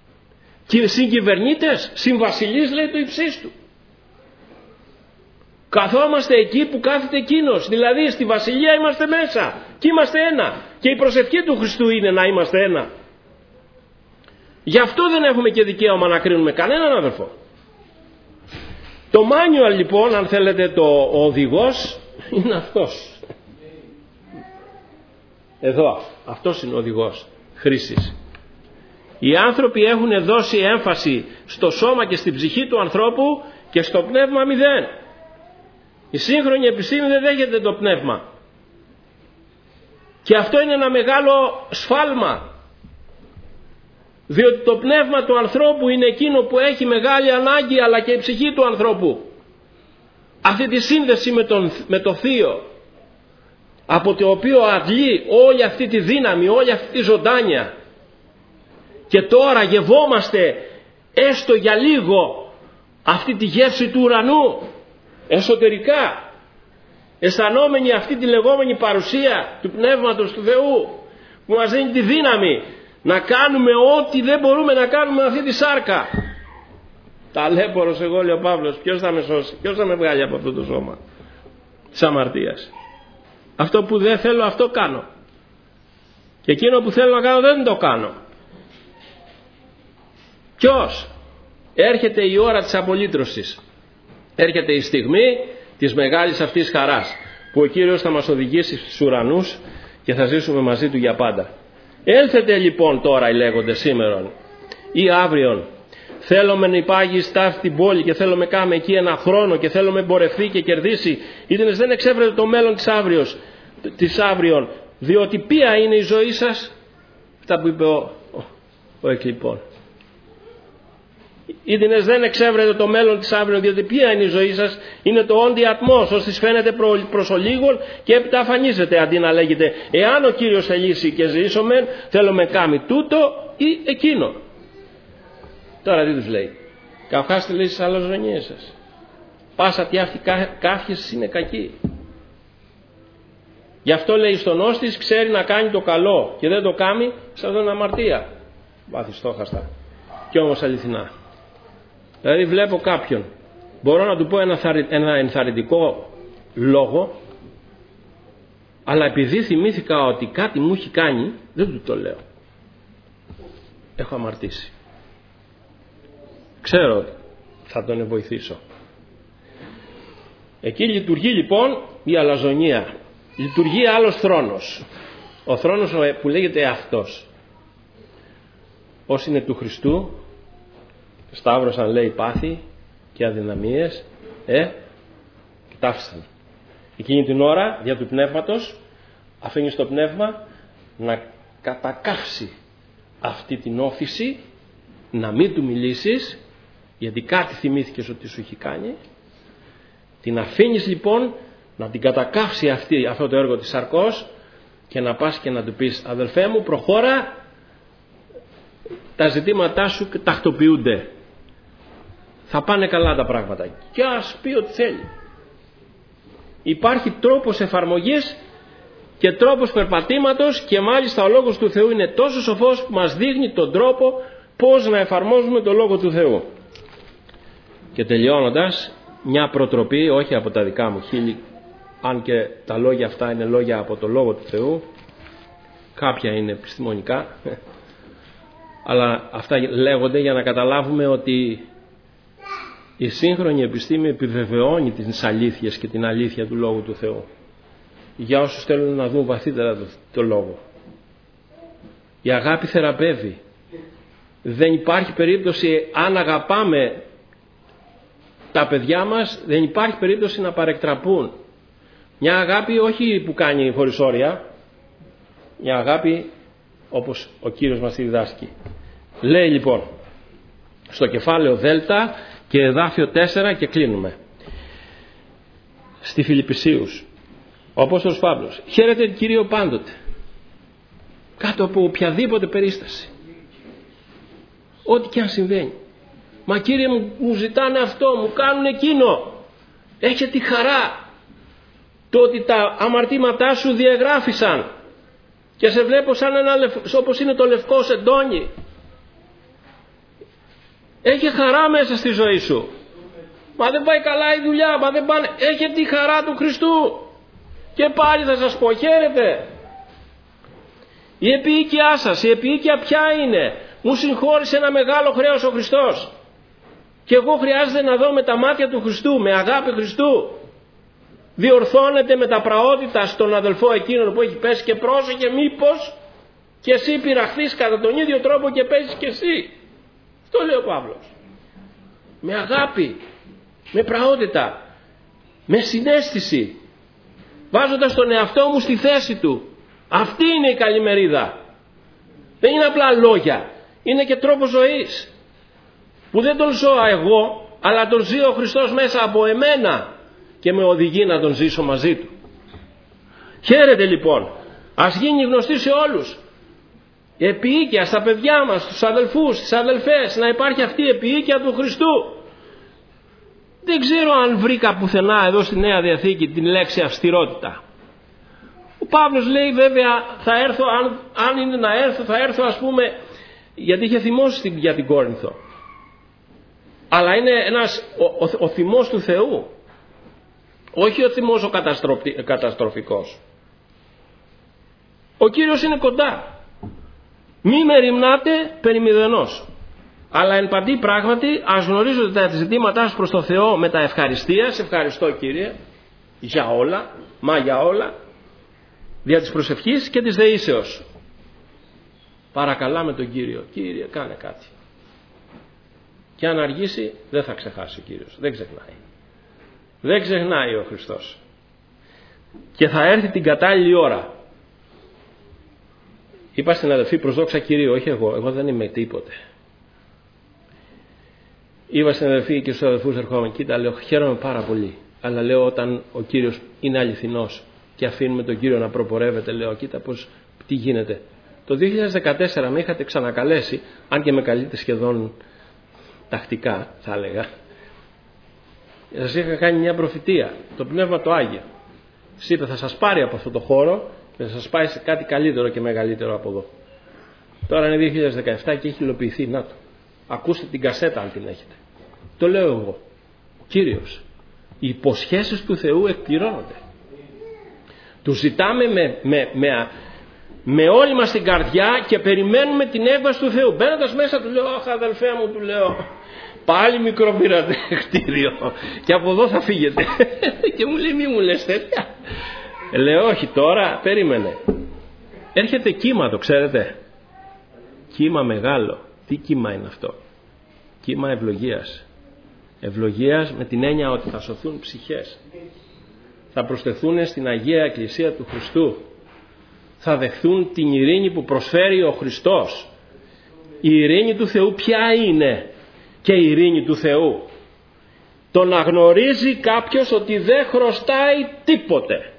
συγκυβερνήτες, συμβασιλείς, λέει το υψίστου. Καθόμαστε εκεί που κάθεται εκείνος, δηλαδή στη Βασιλεία είμαστε μέσα και είμαστε ένα. Και η προσευχή του Χριστού είναι να είμαστε ένα. Γι' αυτό δεν έχουμε και δικαίωμα να κρίνουμε κανέναν αδερφό. Το manual λοιπόν, αν θέλετε, ο οδηγός είναι αυτός. Εδώ, αυτός είναι ο οδηγός χρήσης. Οι άνθρωποι έχουν δώσει έμφαση στο σώμα και στην ψυχή του ανθρώπου και στο πνεύμα μηδέν. Η σύγχρονη επιστήμη δεν δέχεται το πνεύμα. Και αυτό είναι ένα μεγάλο σφάλμα. Διότι το πνεύμα του ανθρώπου είναι εκείνο που έχει μεγάλη ανάγκη, αλλά και η ψυχή του ανθρώπου. Αυτή τη σύνδεση με το Θείο, από το οποίο αντλεί όλη αυτή τη δύναμη, όλη αυτή τη ζωντάνια. Και τώρα γευόμαστε έστω για λίγο αυτή τη γεύση του ουρανού εσωτερικά, αισθανόμενοι αυτή τη λεγόμενη παρουσία του Πνεύματος του Θεού, που μας δίνει τη δύναμη να κάνουμε ό,τι δεν μπορούμε να κάνουμε με αυτή τη σάρκα. Ταλέπορος εγώ, λέει ο Παύλος, ποιος θα με σώσει, ποιος θα με βγάλει από αυτό το σώμα της αμαρτίας. Αυτό που δεν θέλω, αυτό κάνω, και εκείνο που θέλω να κάνω δεν το κάνω. Ποιος? Έρχεται η ώρα της απολύτρωσης. Έρχεται η στιγμή της μεγάλης αυτής χαράς, που ο Κύριος θα μας οδηγήσει στους ουρανούς και θα ζήσουμε μαζί Του για πάντα. Έλθετε λοιπόν τώρα, οι λέγοντες, σήμερον ή αύριον. Θέλουμε να υπάγει στάφη την πόλη και θέλουμε κάμε εκεί ένα χρόνο και θέλουμε εμπορευτεί και κερδίσει. Ήτενες δεν εξέβρετε το μέλλον της αύριον, διότι ποια είναι η ζωή σας? Αυτά που είπε ο εκλειπών. Ήτινες δεν εξέβρετε το μέλλον της αύριο, διότι ποια είναι η ζωή σας? Είναι το όντι ατμός, ως της φαίνεται προς ολίγων και έπειτα αφανίζεται, αντί να λέγεται εάν ο Κύριος θελήσει και ζήσομεν, θέλουμε κάμει τούτο ή εκείνο. Τώρα τι τους λέει? Καυχάστε, λέει, στις αλαζονίες σας. Πάσα τι αυτή καύχηση είναι κακή. Γι' αυτό, λέει, στον όστης ξέρει να κάνει το καλό και δεν το κάνει, σαν τον αμαρτία. Βαθιστόχαστα. Κι όμως αληθινά. Δηλαδή βλέπω κάποιον, μπορώ να του πω ένα ενθαρρυντικό λόγο, αλλά επειδή θυμήθηκα ότι κάτι μου έχει κάνει, δεν του το λέω. Έχω αμαρτήσει. Ξέρω ότι θα τον βοηθήσω. Εκεί λειτουργεί λοιπόν η αλαζονία. Λειτουργεί άλλος θρόνος. Ο θρόνος που λέγεται αυτός. Όσοι είναι του Χριστού, σταύρωσαν, λέει, πάθη και αδυναμίες, και τάφισαν. Εκείνη την ώρα, δια του πνεύματος, αφήνεις το πνεύμα να κατακάψει αυτή την όθηση, να μην του μιλήσεις, γιατί κάτι θυμήθηκες ότι σου έχει κάνει. Την αφήνεις λοιπόν να την κατακάψει αυτό το έργο της σαρκός και να πας και να του πεις, αδελφέ μου, προχώρα, τα ζητήματά σου τακτοποιούνται, θα πάνε καλά τα πράγματα, και ας πει ό,τι θέλει. Υπάρχει τρόπος εφαρμογής και τρόπος περπατήματος, και μάλιστα ο Λόγος του Θεού είναι τόσο σοφός που μας δείχνει τον τρόπο πώς να εφαρμόζουμε τον Λόγο του Θεού. Και τελειώνοντας, μια προτροπή, όχι από τα δικά μου χείλη, αν και τα λόγια αυτά είναι λόγια από το Λόγο του Θεού, κάποια είναι επιστημονικά, αλλά αυτά λέγονται για να καταλάβουμε ότι η σύγχρονη επιστήμη επιβεβαιώνει τις αλήθειες και την αλήθεια του Λόγου του Θεού. Για όσους θέλουν να δουν βαθύτερα το Λόγο. Η αγάπη θεραπεύει. Δεν υπάρχει περίπτωση, αν αγαπάμε τα παιδιά μας, δεν υπάρχει περίπτωση να παρεκτραπούν. Μια αγάπη όχι που κάνει χωρίς όρια, μια αγάπη όπως ο Κύριος μας τη διδάσκει. Λέει λοιπόν στο κεφάλαιο Δέλτα και εδάφιο 4 και κλείνουμε. Στη Φιλιππισίους ο Απόστολος Παύλος χαίρεται τον Κύριο πάντοτε, κάτω από οποιαδήποτε περίσταση, ό,τι και αν συμβαίνει. Μα Κύριε μου ζητάνε αυτό, μου κάνουν εκείνο. Έχε τη χαρά το ότι τα αμαρτήματά σου διαγράφησαν και σε βλέπω σαν όπως είναι το λευκό σεντόνι. Έχει χαρά μέσα στη ζωή σου. Μα δεν πάει καλά η δουλειά, μα δεν πάνε. Έχετε τη χαρά του Χριστού. Και πάλι θα σας πω, χαίρετε. Η επίοικιά σας, η επίοικια ποια είναι? Μου συγχώρησε ένα μεγάλο χρέος ο Χριστός. Και εγώ χρειάζεται να δω με τα μάτια του Χριστού, με αγάπη Χριστού. Διορθώνεται με τα πραότητα στον αδελφό εκείνον που έχει πέσει και πρόσεχε μήπως και εσύ πειραχθείς κατά τον ίδιο τρόπο και πέσεις και εσύ. Αυτό λέει ο Παύλος. Με αγάπη, με πραότητα, με συναίσθηση, βάζοντας τον εαυτό μου στη θέση του. Αυτή είναι η καλή μερίδα. Δεν είναι απλά λόγια, είναι και τρόπος ζωής που δεν τον ζω εγώ, αλλά τον ζει ο Χριστός μέσα από εμένα και με οδηγεί να τον ζήσω μαζί του. Χαίρετε λοιπόν, ας γίνει γνωστή σε όλους. Η επίοικια στα παιδιά μας, στους αδελφούς, στις αδελφές, να υπάρχει αυτή η επίοικια του Χριστού. Δεν ξέρω αν βρήκα πουθενά εδώ στη Νέα Διαθήκη την λέξη αυστηρότητα. Ο Παύλος λέει βέβαια θα έρθω, αν είναι να έρθω, θα έρθω ας πούμε, γιατί είχε θυμώσει για την Κόρινθο. Αλλά είναι ο θυμός του Θεού. Όχι ο θυμός ο καταστροφικός. Ο Κύριος είναι κοντά. Μη μεριμνάτε περί μηδενός. Αλλά εν παντή πράγματι ας γνωρίζετε τα ζητήματά σας προς το Θεό με τα ευχαριστία. Σε ευχαριστώ Κύριε για όλα, μα για όλα, δια της προσευχής και της δεήσεως. Παρακαλάμε τον Κύριο, Κύριε κάνε κάτι. Και αν αργήσει δεν θα ξεχάσει ο Κύριος, δεν ξεχνάει. Δεν ξεχνάει ο Χριστός. Και θα έρθει την κατάλληλη ώρα. Είπα στην αδελφή προς δόξα Κυρίου, όχι εγώ δεν είμαι τίποτε. Είπα στην αδελφή και στους αδελφούς ερχόμενοι, κοίτα λέω χαίρομαι πάρα πολύ. Αλλά λέω όταν ο Κύριος είναι αληθινός και αφήνουμε τον Κύριο να προπορεύεται, λέω κοίτα πως τι γίνεται. Το 2014 με είχατε ξανακαλέσει, αν και με καλείτε σχεδόν τακτικά θα έλεγα. Σας είχα κάνει μια προφητεία, το Πνεύμα το Άγιο. Σας είπε θα σας πάρει από αυτό το χώρο και θα σας πάει σε κάτι καλύτερο και μεγαλύτερο από εδώ. Τώρα είναι 2017 και έχει υλοποιηθεί. Να το. Ακούστε την κασέτα αν την έχετε. Το λέω εγώ. Ο Κύριος. Οι υποσχέσεις του Θεού εκπληρώνονται. Του ζητάμε με όλη μας την καρδιά και περιμένουμε την έκβαση του Θεού. Μπαίνοντας μέσα του λέω αχ αδελφέ μου, του λέω πάλι μικρό πήρατε κτίριο και από εδώ θα φύγετε. Και μου λέει μη μου λες τέτοια. Λέω όχι τώρα, περίμενε. Έρχεται κύμα, το ξέρετε. Κύμα μεγάλο. Τι κύμα είναι αυτό? Κύμα ευλογίας. Ευλογίας με την έννοια ότι θα σωθούν ψυχές. Θα προσθεθούν στην Αγία Εκκλησία του Χριστού. Θα δεχθούν την ειρήνη που προσφέρει ο Χριστός. Η ειρήνη του Θεού ποια είναι? Και η ειρήνη του Θεού το να γνωρίζει κάποιος ότι δεν χρωστάει τίποτε.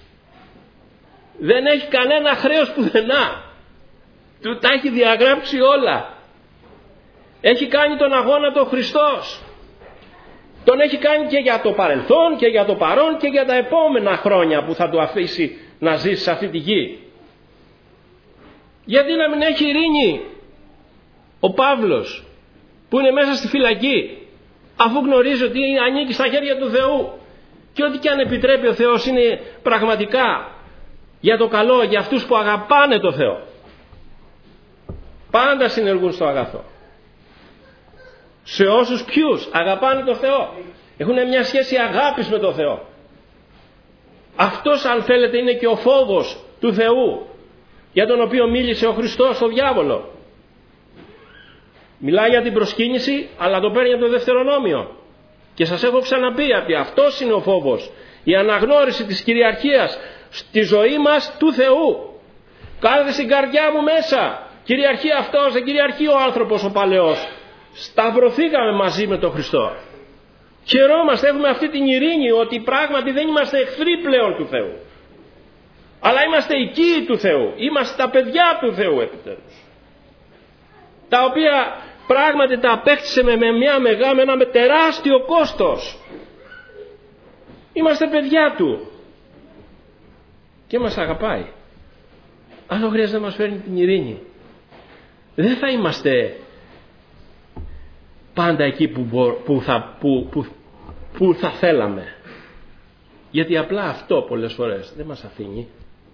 Δεν έχει κανένα χρέος πουθενά. Του τα έχει διαγράψει όλα. Έχει κάνει τον αγώνα του Χριστός. Τον έχει κάνει και για το παρελθόν και για το παρόν και για τα επόμενα χρόνια που θα του αφήσει να ζήσει σε αυτή τη γη. Γιατί να μην έχει ειρήνη ο Παύλος που είναι μέσα στη φυλακή, αφού γνωρίζει ότι ανήκει στα χέρια του Θεού και ό,τι και αν επιτρέπει ο Θεός είναι πραγματικά για το καλό, για αυτούς που αγαπάνε το Θεό. Πάντα συνεργούν στο αγαθό. Σε όσους ποιους αγαπάνε το Θεό, έχουν μια σχέση αγάπης με το Θεό. Αυτός αν θέλετε είναι και ο φόβος του Θεού για τον οποίο μίλησε ο Χριστός στο διάβολο. Μιλάει για την προσκύνηση, αλλά το παίρνει από το Δευτερονόμιο. Και σας έχω ξαναπεί ότι αυτός είναι ο φόβος. Η αναγνώριση της κυριαρχίας στη ζωή μας του Θεού. Κάθεται στην καρδιά μου μέσα. Κυριαρχεί αυτός, δεν κυριαρχεί ο άνθρωπος ο παλαιός. Σταυρωθήκαμε μαζί με τον Χριστό. Χαιρόμαστε, έχουμε αυτή την ειρήνη ότι πράγματι δεν είμαστε εχθροί πλέον του Θεού. Αλλά είμαστε οικοί του Θεού. Είμαστε τα παιδιά του Θεού επιτέλους. Τα οποία πράγματι τα απέκτησε με ένα τεράστιο κόστος. Είμαστε παιδιά του. Και μας αγαπάει. Αλλά χρειάζεται να μας φέρνει την ειρήνη. Δεν θα είμαστε πάντα εκεί που που θα θέλαμε. Γιατί απλά αυτό πολλές φορές δεν μας αφήνει.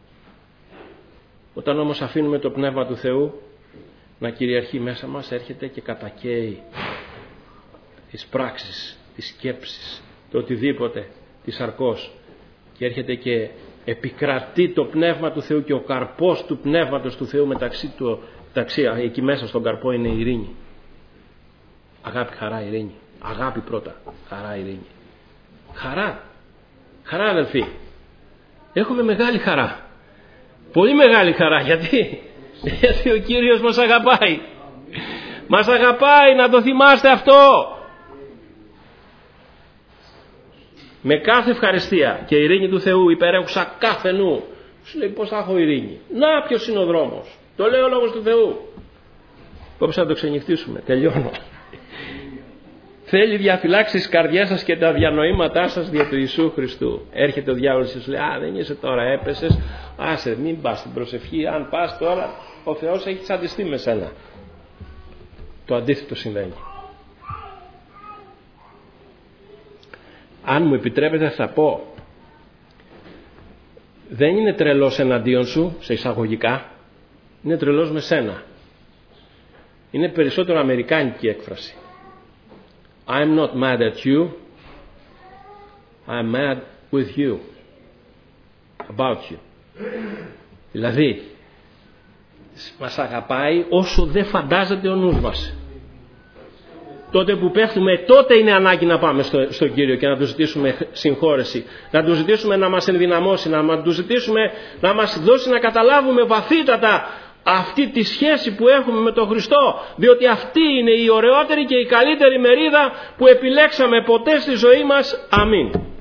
Όταν όμως αφήνουμε το Πνεύμα του Θεού να κυριαρχεί μέσα μας, έρχεται και κατακαίει τις πράξεις, τις σκέψεις, το οτιδήποτε, τη σαρκός, και έρχεται και επικρατεί το Πνεύμα του Θεού και ο καρπός του Πνεύματος του Θεού μεταξύ εκεί μέσα στον καρπό είναι η ειρήνη. Αγάπη, χαρά, ειρήνη. Αγάπη πρώτα, χαρά, ειρήνη. Χαρά αδελφοί. Έχουμε μεγάλη χαρά. Πολύ μεγάλη χαρά. Γιατί ο Κύριος μας αγαπάει. Μας αγαπάει, να το θυμάστε αυτό. Με κάθε ευχαριστία και η ειρήνη του Θεού υπερέχουσα κάθε νου. Σου λέει πώς θα έχω ειρήνη. Να, ποιος είναι ο δρόμος. Το λέει ο Λόγος του Θεού. Πώς θα το ξενυχτήσουμε. Τελειώνω. Θέλει διαφυλάξει τις καρδιές σας και τα διανοήματά σας δια του Ιησού Χριστού. Έρχεται ο διάβολος και σου λέει, δεν είσαι τώρα, έπεσες, άσε, μην πας στην προσευχή, αν πας τώρα ο Θεός έχει τσαντιστεί με σένα. Το αντίθετο συμβαίνει. Αν μου επιτρέπετε θα πω, δεν είναι τρελός εναντίον σου, σε εισαγωγικά, είναι τρελός με σένα. Είναι περισσότερο αμερικάνικη έκφραση. I'm not mad at you, I'm mad with you, about you. Δηλαδή, μας αγαπάει όσο δεν φαντάζεται ο νους μας. Τότε που πέφτουμε, τότε είναι ανάγκη να πάμε στον Κύριο και να του ζητήσουμε συγχώρεση, να του ζητήσουμε να μας ενδυναμώσει, να του ζητήσουμε να μας δώσει να καταλάβουμε βαθύτατα αυτή τη σχέση που έχουμε με τον Χριστό, διότι αυτή είναι η ωραιότερη και η καλύτερη μερίδα που επιλέξαμε ποτέ στη ζωή μας. Αμήν.